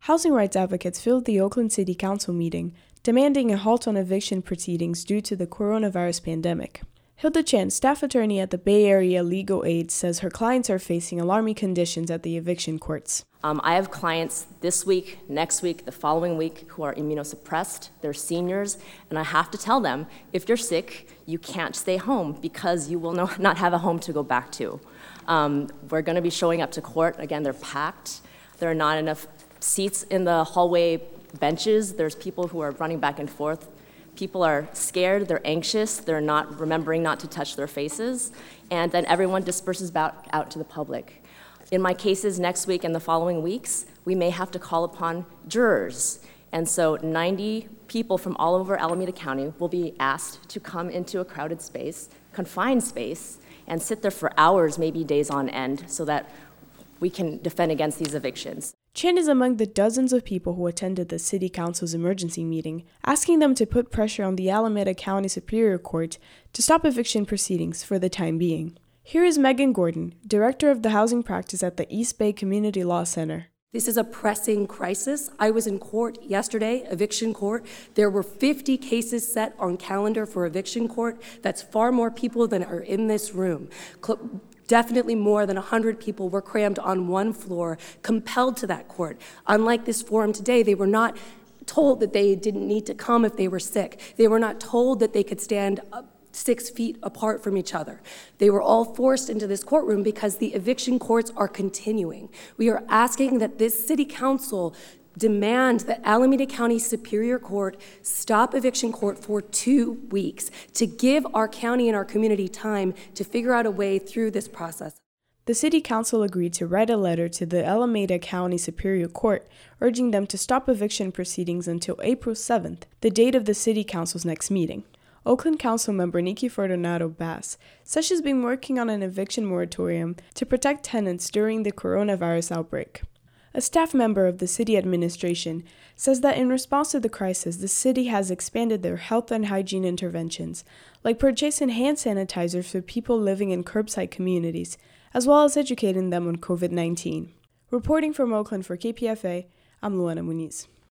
Housing rights advocates filled the Oakland City Council meeting, demanding a halt on eviction proceedings due to the coronavirus pandemic. Hilda Chan, staff attorney at the Bay Area Legal Aid, says her clients are facing alarming conditions at the eviction courts. I have clients this week, next week, the following week who are immunosuppressed, they're seniors, and I have to tell them, if you're sick, you can't stay home because you will not have a home to go back to. We're going to be showing up to court. Again, they're packed. There are not enough seats in the hallway benches. There's people who are running back and forth. People are scared, they're anxious, they're not remembering not to touch their faces, and then everyone disperses out to the public. In my cases next week and the following weeks, we may have to call upon jurors. And so 90 people from all over Alameda County will be asked to come into a crowded space, confined space, and sit there for hours, maybe days on end, so that we can defend against these evictions. Chan is among the dozens of people who attended the City Council's emergency meeting, asking them to put pressure on the Alameda County Superior Court to stop eviction proceedings for the time being. Here is Megan Gordon, director of the housing practice at the East Bay Community Law Center. This is a pressing crisis. I was in court yesterday, eviction court. There were 50 cases set on calendar for eviction court. That's far more people than are in this room. Definitely more than 100 people were crammed on one floor, compelled to that court. Unlike this forum today, they were not told that they didn't need to come if they were sick. They were not told that they could stand 6 feet apart from each other. They were all forced into this courtroom because the eviction courts are continuing. We are asking that this city council demand that Alameda County Superior Court stop eviction court for 2 weeks to give our county and our community time to figure out a way through this process. The City Council agreed to write a letter to the Alameda County Superior Court, urging them to stop eviction proceedings until April 7th, the date of the City Council's next meeting. Oakland Council member Nikki Fortunato Bass says she's been working on an eviction moratorium to protect tenants during the coronavirus outbreak. A staff member of the city administration says that in response to the crisis, the city has expanded their health and hygiene interventions, like purchasing hand sanitizers for people living in curbside communities, as well as educating them on COVID-19. Reporting from Oakland for KPFA, I'm Luana Muniz.